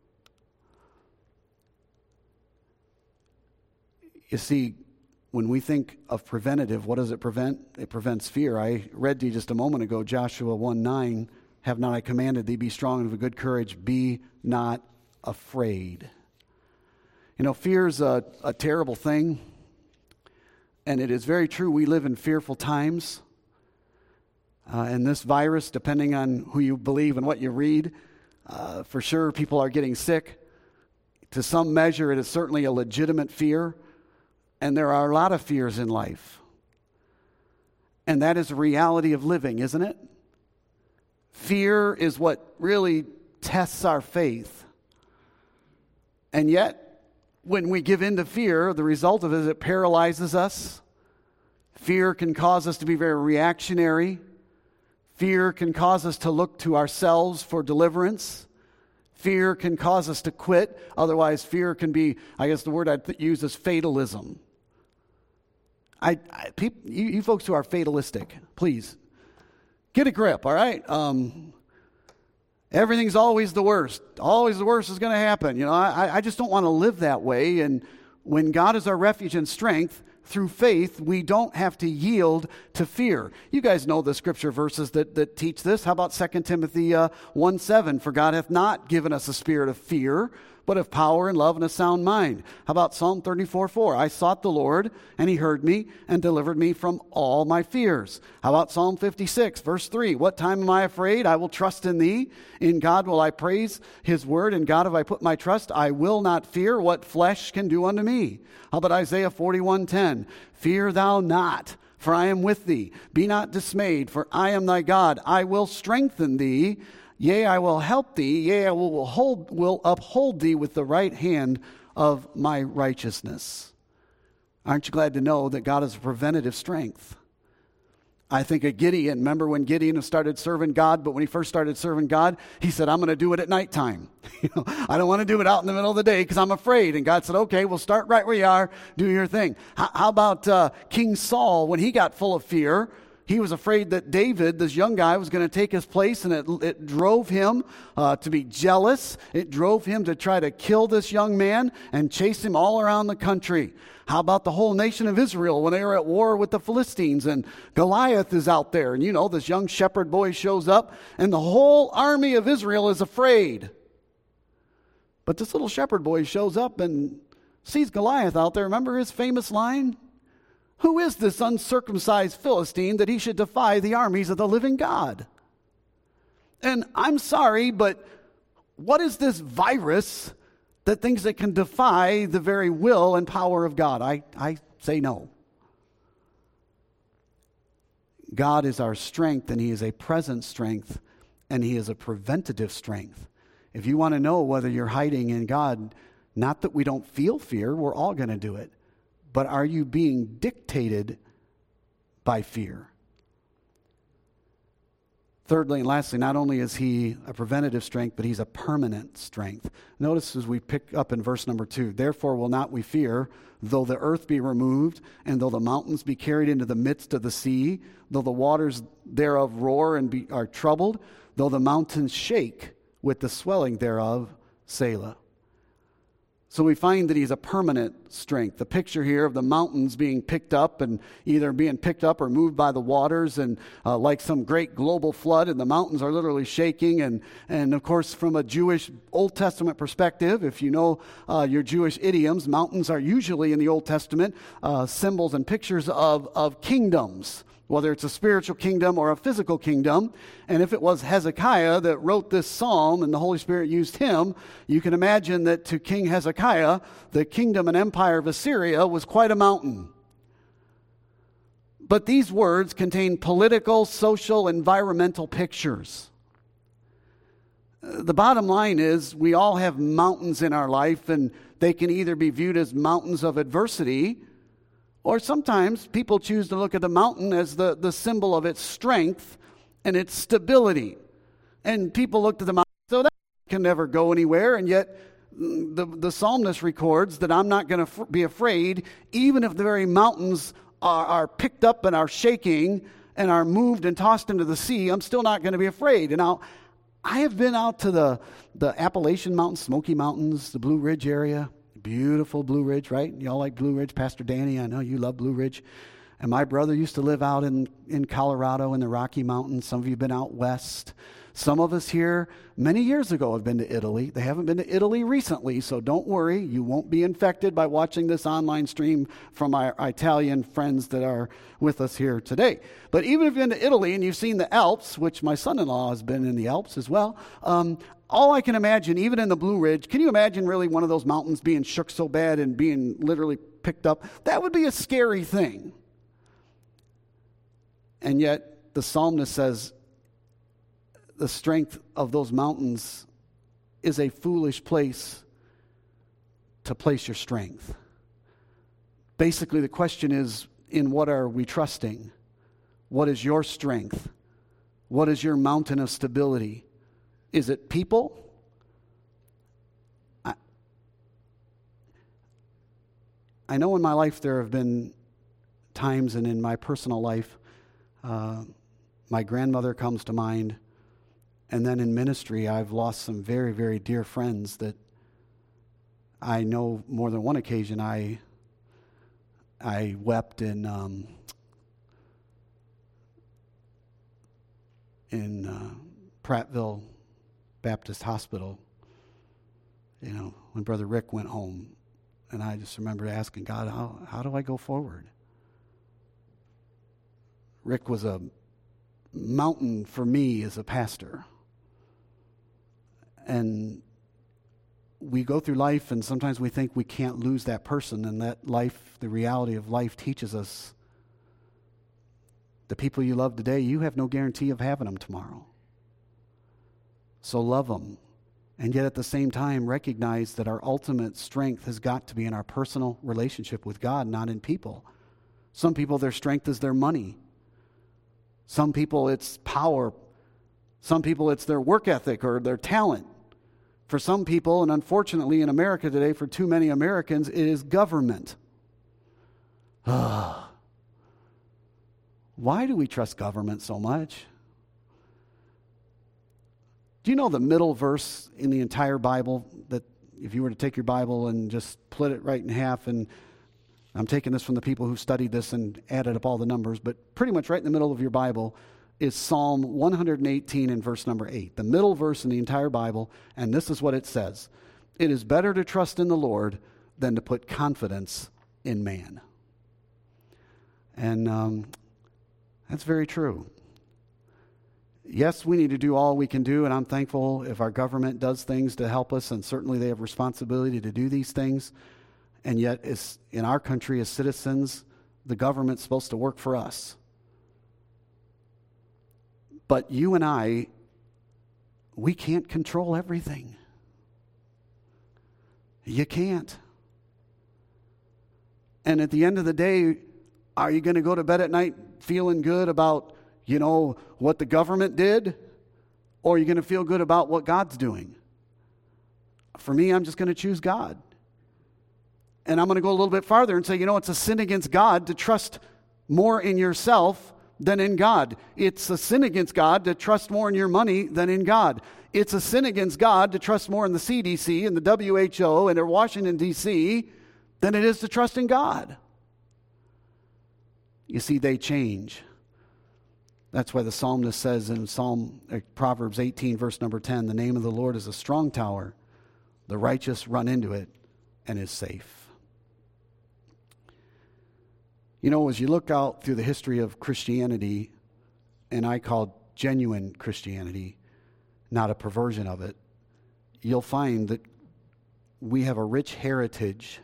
You see, when we think of preventative, what does it prevent? It prevents fear. I read to you just a moment ago, Joshua 1:9, have not I commanded thee, be strong and of a good courage, be not afraid. You know, fear is a terrible thing, and it is very true we live in fearful times. And this virus, depending on who you believe and what you read, for sure people are getting sick. To some measure, it is certainly a legitimate fear. And there are a lot of fears in life. And that is the reality of living, isn't it? Fear is what really tests our faith. And yet, when we give in to fear, the result of it is it paralyzes us. Fear can cause us to be very reactionary. Fear can cause us to look to ourselves for deliverance. Fear can cause us to quit. Otherwise, fear can be, I guess the word I'd use is fatalism. You folks who are fatalistic, please, get a grip, all right? Everything's always the worst. Always the worst is going to happen. You know, I just don't want to live that way. And when God is our refuge and strength, through faith, we don't have to yield to fear. You guys know the scripture verses that teach this. How about 2 Timothy 1:7? For God hath not given us a spirit of fear, but of power and love and a sound mind. How about Psalm 34:4? I sought the Lord, and he heard me and delivered me from all my fears. How about Psalm 56, verse 3? What time am I afraid? I will trust in thee. In God will I praise his word. In God have I put my trust. I will not fear what flesh can do unto me. How about Isaiah 41:10? Fear thou not, for I am with thee. Be not dismayed, for I am thy God. I will strengthen thee. Yea, I will help thee. Yea, I will uphold thee with the right hand of my righteousness. Aren't you glad to know that God is a preventative strength? I think of Gideon. Remember when Gideon started serving God, but when he first started serving God, he said, I'm going to do it at nighttime. I don't want to do it out in the middle of the day because I'm afraid. And God said, okay, we'll start right where you are. Do your thing. How about King Saul when he got full of fear? He was afraid that David, this young guy, was going to take his place, and it drove him to be jealous. It drove him to try to kill this young man and chase him all around the country. How about the whole nation of Israel when they were at war with the Philistines, and Goliath is out there, and you know, this young shepherd boy shows up, and the whole army of Israel is afraid. But this little shepherd boy shows up and sees Goliath out there. Remember his famous line? Who is this uncircumcised Philistine that he should defy the armies of the living God? And I'm sorry, but what is this virus that thinks it can defy the very will and power of God? I say no. God is our strength, and he is a present strength, and he is a preventative strength. If you want to know whether you're hiding in God, not that we don't feel fear, we're all going to do it. But are you being dictated by fear? Thirdly and lastly, not only is he a preventative strength, but he's a permanent strength. Notice as we pick up in verse number 2, therefore will not we fear, though the earth be removed, and though the mountains be carried into the midst of the sea, though the waters thereof roar and are troubled, though the mountains shake with the swelling thereof, Selah. So we find that he's a permanent strength. The picture here of the mountains being picked up and either being picked up or moved by the waters, and like some great global flood, and the mountains are literally shaking. And of course, from a Jewish Old Testament perspective, if you know your Jewish idioms, mountains are usually in the Old Testament symbols and pictures of kingdoms, whether it's a spiritual kingdom or a physical kingdom. And if it was Hezekiah that wrote this psalm and the Holy Spirit used him, you can imagine that to King Hezekiah, the kingdom and empire of Assyria was quite a mountain. But these words contain political, social, environmental pictures. The bottom line is we all have mountains in our life, and they can either be viewed as mountains of adversity, or sometimes people choose to look at the mountain as the symbol of its strength and its stability. And people look to the mountain, so that can never go anywhere. And yet the psalmist records that I'm not going to be afraid, even if the very mountains are picked up and are shaking and are moved and tossed into the sea. I'm still not going to be afraid. And now, I have been out to the Appalachian Mountains, Smoky Mountains, the Blue Ridge area. Beautiful Blue Ridge, right? Y'all like Blue Ridge? Pastor Danny, I know you love Blue Ridge. And my brother used to live out in Colorado in the Rocky Mountains. Some of you have been out west. Some of us here many years ago have been to Italy. They haven't been to Italy recently, so don't worry. You won't be infected by watching this online stream from our Italian friends that are with us here today. But even if you've been to Italy and you've seen the Alps, which my son-in-law has been in the Alps as well, all I can imagine, even in the Blue Ridge, can you imagine really one of those mountains being shook so bad and being literally picked up? That would be a scary thing. And yet the psalmist says, the strength of those mountains is a foolish place to place your strength. Basically, the question is, in what are we trusting? What is your strength? What is your mountain of stability? Is it people? I know in my life there have been times, and in my personal life, my grandmother comes to mind. And then in ministry, I've lost some very, very dear friends that I know more than one occasion I wept in Prattville Baptist Hospital, when Brother Rick went home. And I just remember asking God, how do I go forward? Rick was a mountain for me as a pastor. And we go through life, and sometimes we think we can't lose that person, and that life, the reality of life, teaches us the people you love today, you have no guarantee of having them tomorrow. So love them. And yet at the same time, recognize that our ultimate strength has got to be in our personal relationship with God, not in people. Some people, their strength is their money. Some people, it's power. Some people, it's their work ethic or their talent. For some people, and unfortunately in America today, for too many Americans, it is government. Why do we trust government so much? Do you know the middle verse in the entire Bible, that if you were to take your Bible and just split it right in half, and I'm taking this from the people who studied this and added up all the numbers, but pretty much right in the middle of your Bible is Psalm 118 and verse number 8, the middle verse in the entire Bible, and this is what it says: "It is better to trust in the Lord than to put confidence in man." And that's very true. Yes, we need to do all we can do, and I'm thankful if our government does things to help us, and certainly they have responsibility to do these things. And yet, in our country as citizens, the government's supposed to work for us. But you and I, we can't control everything. You can't. And at the end of the day, are you going to go to bed at night feeling good about, what the government did? Or are you going to feel good about what God's doing? For me, I'm just going to choose God. And I'm going to go a little bit farther and say, it's a sin against God to trust more in yourself than in God. It's a sin against God to trust more in your money than in God. It's a sin against God to trust more in the CDC and the WHO and in Washington, D.C. than it is to trust in God. You see, they change. That's why the psalmist says in Proverbs 18, verse number 10, "The name of the Lord is a strong tower. The righteous run into it and is safe." As you look out through the history of Christianity, and I call genuine Christianity, not a perversion of it, you'll find that we have a rich heritage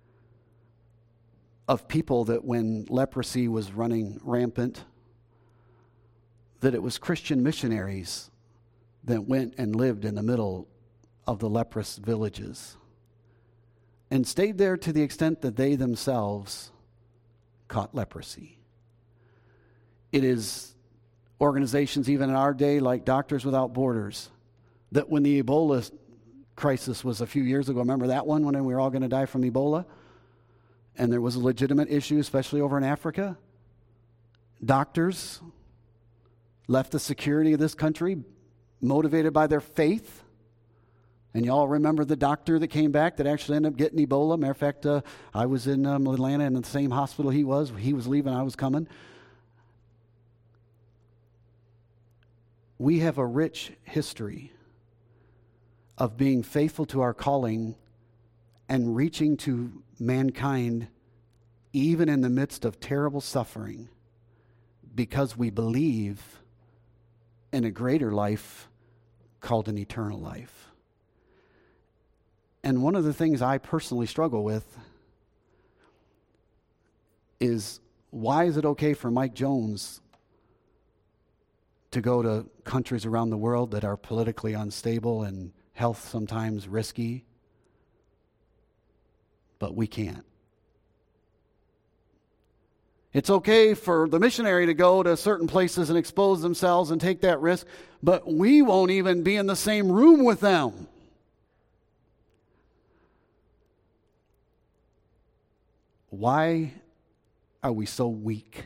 of people that when leprosy was running rampant, that it was Christian missionaries that went and lived in the middle of the leprous villages and stayed there to the extent that they themselves caught leprosy. It is organizations even in our day like Doctors Without Borders that when the Ebola crisis was a few years ago, remember that one when we were all going to die from Ebola? And there was a legitimate issue, especially over in Africa. Doctors left the security of this country motivated by their faith And y'all remember the doctor that came back that actually ended up getting Ebola? Matter of fact, I was in Atlanta in the same hospital he was. He was leaving, I was coming. We have a rich history of being faithful to our calling and reaching to mankind even in the midst of terrible suffering because we believe in a greater life called an eternal life. And one of the things I personally struggle with is, why is it okay for Mike Jones to go to countries around the world that are politically unstable and health sometimes risky, but we can't? It's okay for the missionary to go to certain places and expose themselves and take that risk, but we won't even be in the same room with them. Why are we so weak?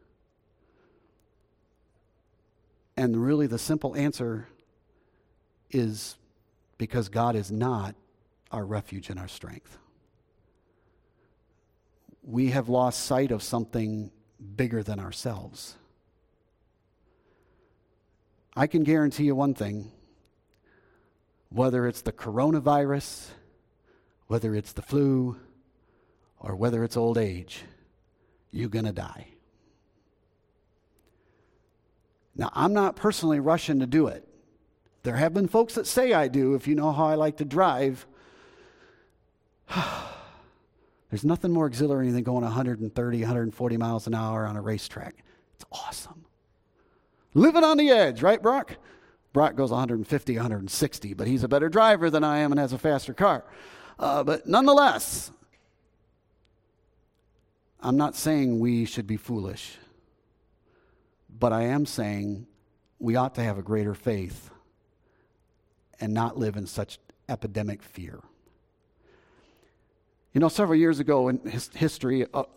And really the simple answer is because God is not our refuge and our strength. We have lost sight of something bigger than ourselves. I can guarantee you one thing, whether it's the coronavirus, whether it's the flu, or whether it's old age, you're going to die. Now, I'm not personally rushing to do it. There have been folks that say I do, if you know how I like to drive. There's nothing more exhilarating than going 130, 140 miles an hour on a racetrack. It's awesome. Living on the edge, right, Brock? Brock goes 150, 160, but he's a better driver than I am and has a faster car. But nonetheless, I'm not saying we should be foolish, but I am saying we ought to have a greater faith and not live in such epidemic fear. You know, several years ago in history, I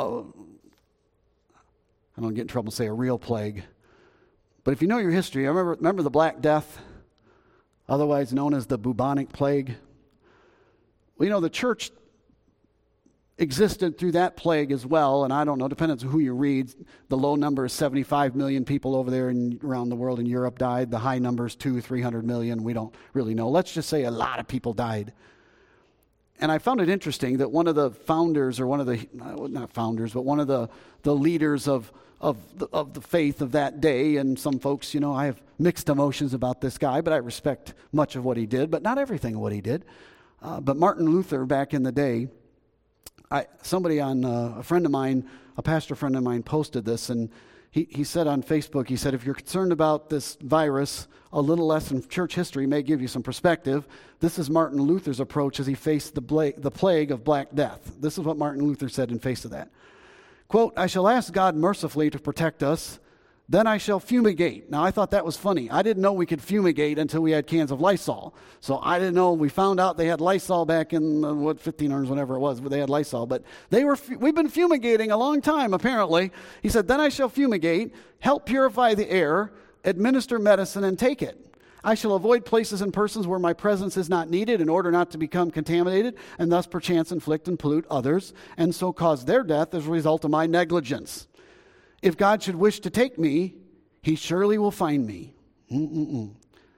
don't get in trouble say a real plague, but if you know your history, remember the Black Death, otherwise known as the bubonic plague? Well, you know, the church existed through that plague as well, and I don't know, depends on who you read. The low number is 75 million people over there and around the world in Europe died. The high number is 200-300 million. We don't really know. Let's just say a lot of people died. And I found it interesting that one of the founders, or one of the, not founders, but one of the leaders of the faith of that day, and some folks, you know, I have mixed emotions about this guy, but I respect much of what he did, but not everything of what he did. But Martin Luther, back in the day, somebody on a friend of mine, a pastor friend of mine, posted this, and he said on Facebook, he said, if you're concerned about this virus, a little lesson from church history may give you some perspective. This is Martin Luther's approach as he faced the plague of Black Death. This is what Martin Luther said in face of that. Quote, I shall ask God mercifully to protect us, then I shall fumigate. Now, I thought that was funny. I didn't know we could fumigate until we had cans of Lysol. So I didn't know. We found out they had Lysol back in, 1500s, whenever it was, but they had Lysol. But we've been fumigating a long time, apparently. He said, then I shall fumigate, help purify the air, administer medicine, and take it. I shall avoid places and persons where my presence is not needed in order not to become contaminated, and thus perchance inflict and pollute others, and so cause their death as a result of my negligence. If God should wish to take me, he surely will find me. And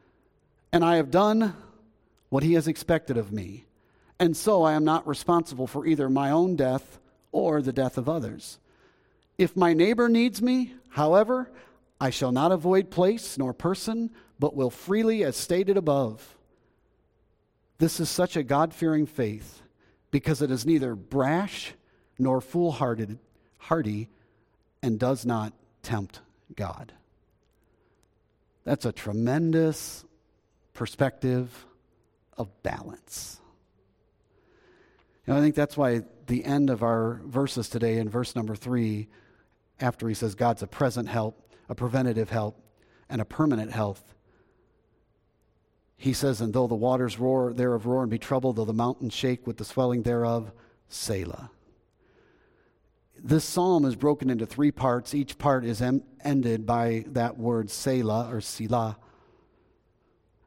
I have done what he has expected of me. And so I am not responsible for either my own death or the death of others. If my neighbor needs me, however, I shall not avoid place nor person, but will freely, as stated above. This is such a God-fearing faith, because it is neither brash nor foolhardy, and does not tempt God. That's a tremendous perspective of balance. And I think that's why the end of our verses today, in verse number 3, after he says God's a present help, a preventative help, and a permanent health, he says, and though the waters roar and be troubled, though the mountains shake with the swelling thereof, Selah. This psalm is broken into 3 parts. Each part is ended by that word Selah or Selah.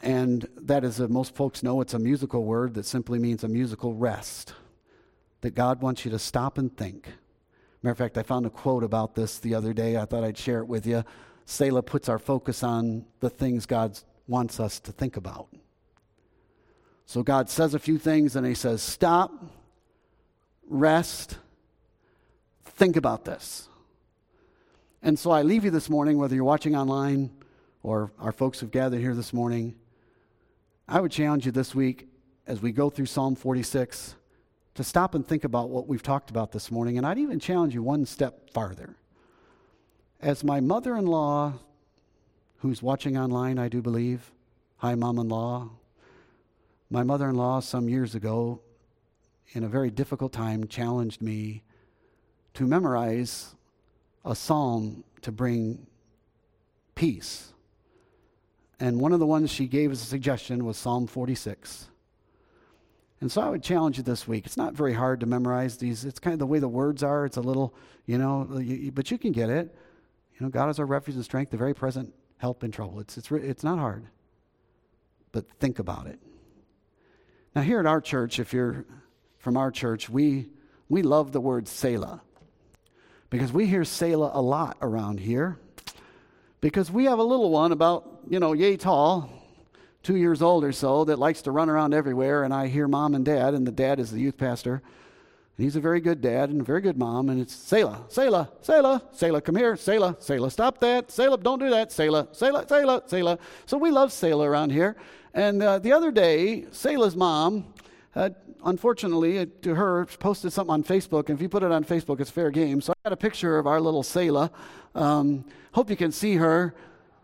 And that is, most folks know, it's a musical word that simply means a musical rest. That God wants you to stop and think. Matter of fact, I found a quote about this the other day. I thought I'd share it with you. Selah puts our focus on the things God wants us to think about. So God says a few things and he says, stop, rest, think about this. And so I leave you this morning, whether you're watching online or our folks who've gathered here this morning, I would challenge you this week as we go through Psalm 46 to stop and think about what we've talked about this morning. And I'd even challenge you one step farther. As my mother-in-law, who's watching online, I do believe, hi, mom-in-law, my mother-in-law some years ago, in a very difficult time, challenged me to memorize a psalm to bring peace. And one of the ones she gave as a suggestion was Psalm 46. And so I would challenge you this week. It's not very hard to memorize these. It's kind of the way the words are. It's a little, but you can get it. God is our refuge and strength, the very present help in trouble. It's not hard. But think about it. Now here at our church, if you're from our church, we love the word Selah. Because we hear Selah a lot around here. Because we have a little one about, yay tall, 2 years old or so, that likes to run around everywhere, and I hear mom and dad, and the dad is the youth pastor. And he's a very good dad and a very good mom, and it's Selah, Selah, Selah, Selah, come here, Selah, Selah, stop that, Selah, don't do that, Selah, Selah, Selah, Selah. So we love Selah around here. And the other day, Selah's mom, unfortunately, to her, posted something on Facebook, and if you put it on Facebook, it's fair game. So I got a picture of our little Selah. Hope you can see her.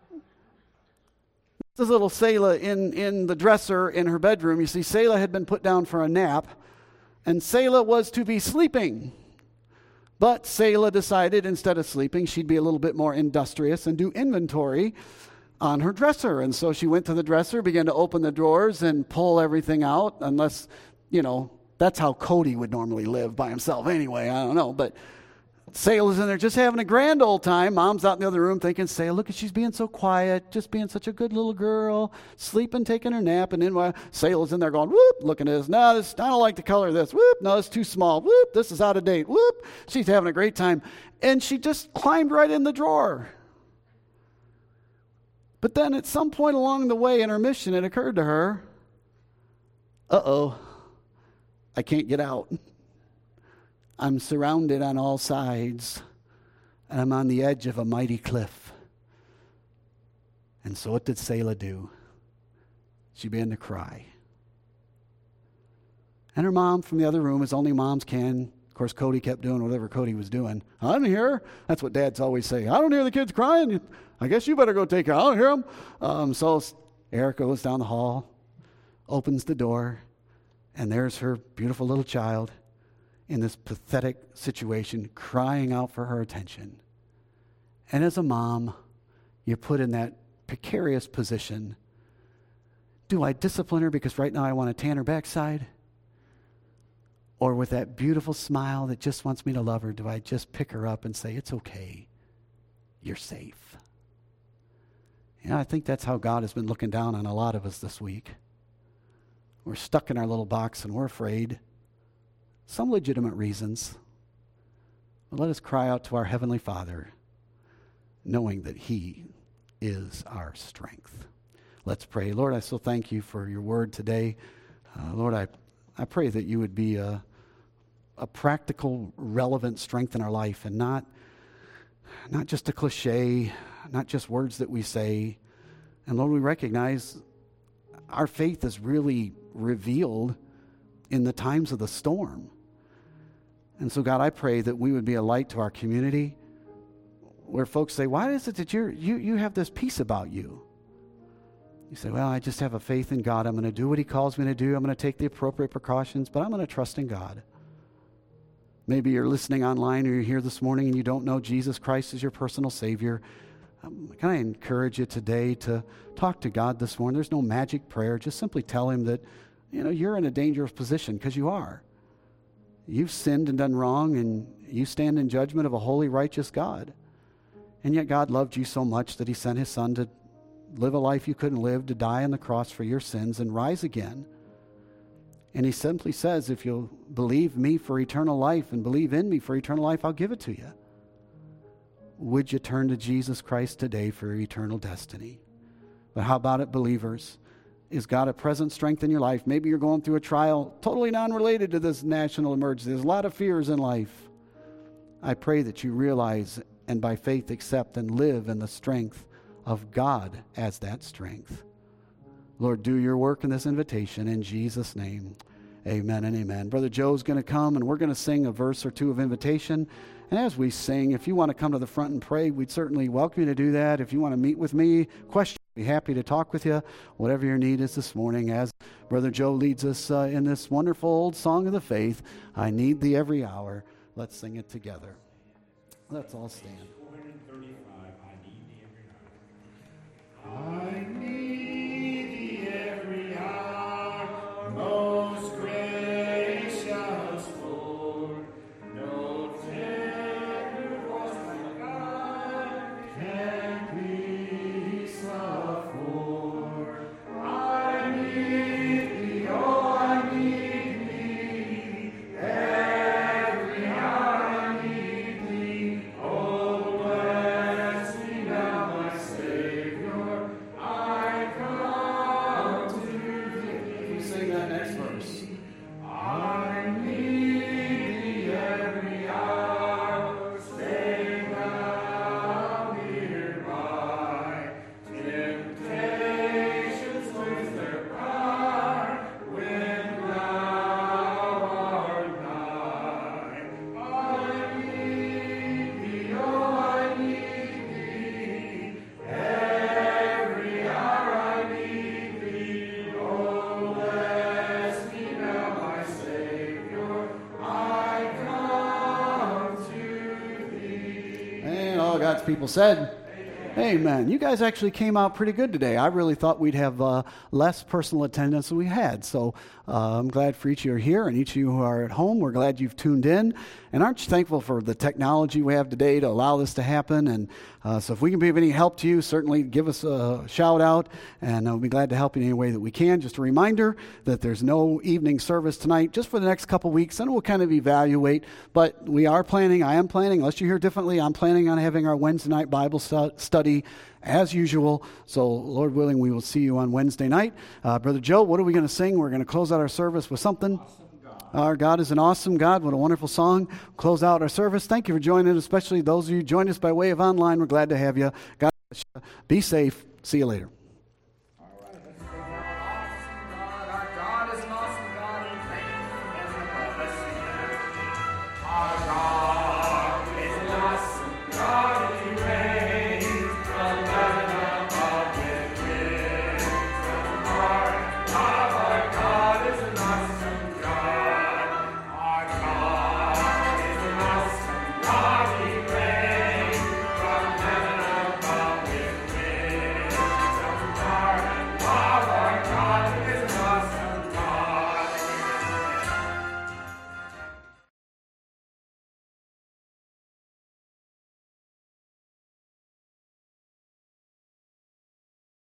This little Selah in the dresser in her bedroom. You see, Selah had been put down for a nap, and Selah was to be sleeping. But Selah decided instead of sleeping, she'd be a little bit more industrious and do inventory on her dresser. And so she went to the dresser, began to open the drawers and pull everything out, unless, that's how Cody would normally live by himself anyway. I don't know, but Selah's in there just having a grand old time. Mom's out in the other room thinking, Selah, look at she's being so quiet, just being such a good little girl, sleeping, taking her nap. And then while Selah's in there going, whoop, looking at this. No, I don't like the color of this. Whoop, no, it's too small. Whoop, this is out of date. Whoop, she's having a great time. And she just climbed right in the drawer. But then at some point along the way in her mission, it occurred to her, I can't get out. I'm surrounded on all sides, and I'm on the edge of a mighty cliff. And so what did Selah do? She began to cry. And her mom from the other room, as only moms can, of course, Cody kept doing whatever Cody was doing. I don't hear her. That's what dads always say. I don't hear the kids crying. I guess you better go take her. I don't hear them. So Erica goes down the hall, opens the door, and there's her beautiful little child in this pathetic situation, crying out for her attention. And as a mom, you're put in that precarious position. Do I discipline her because right now I want to tan her backside? Or with that beautiful smile that just wants me to love her, do I just pick her up and say, it's okay, you're safe? I think that's how God has been looking down on a lot of us this week. We're stuck in our little box and we're afraid. Some legitimate reasons. But let us cry out to our Heavenly Father, knowing that He is our strength. Let's pray. Lord, I so thank you for your word today. Lord, I pray that you would be a practical, relevant strength in our life, and not just a cliche, not just words that we say. And Lord, we recognize our faith is really revealed in the times of the storm. And so, God, I pray that we would be a light to our community where folks say, why is it that you have this peace about you? You say, well, I just have a faith in God. I'm going to do what He calls me to do. I'm going to take the appropriate precautions, but I'm going to trust in God. Maybe you're listening online or you're here this morning and you don't know Jesus Christ as your personal Savior. Can I encourage you today to talk to God this morning? There's no magic prayer. Just simply tell Him that, you're in a dangerous position, because you are. You've sinned and done wrong, and you stand in judgment of a holy, righteous God. And yet God loved you so much that He sent His Son to live a life you couldn't live, to die on the cross for your sins and rise again. And he simply says, if you'll believe me for eternal life and believe in me for eternal life, I'll give it to you. Would you turn to Jesus Christ today for your eternal destiny? But how about it, believers? Is God a present strength in your life? Maybe you're going through a trial totally non-related to this national emergency. There's a lot of fears in life. I pray that you realize and by faith accept and live in the strength of God as that strength. Lord, do your work in this invitation in Jesus' name. Amen and amen. Brother Joe's going to come and we're going to sing a verse or two of invitation. And as we sing, if you want to come to the front and pray, we'd certainly welcome you to do that. If you want to meet with me, question, I'd be happy to talk with you, whatever your need is this morning. As Brother Joe leads us in this wonderful old song of the faith, I Need Thee Every Hour. Let's sing it together. Let's all stand. 435, I need thee every hour. I need thee every hour, most gracious Lord. No tender voice like thine can peace afford. I need thee, oh, I need thee, every hour I need thee. Oh, bless me now, my Savior, I come to thee. You sing that next verse. I need thee every hour, stay thou nearby. Temptations with their power, when thou art nigh. I need thee, oh, I need thee, every hour I need thee. Oh, bless me now, my Savior, I come to thee. And all God's people said, Amen. You guys actually came out pretty good today. I really thought we'd have less personal attendance than we had. So I'm glad for each of you who are here and each of you who are at home. We're glad you've tuned in. And aren't you thankful for the technology we have today to allow this to happen? And so if we can be of any help to you, certainly give us a shout out. And we'll be glad to help you in any way that we can. Just a reminder that there's no evening service tonight just for the next couple weeks. And we'll kind of evaluate. But we are planning, I am planning, unless you hear differently, I'm planning on having our Wednesday night Bible study as usual. So, Lord willing, we will see you on Wednesday night. Brother Joe, what are we going to sing? We're going to close out our service with something. Our God is an awesome God. What a wonderful song. Close out our service. Thank you for joining us, especially those of you who joined us by way of online. We're glad to have you. God bless you. Be safe. See you later.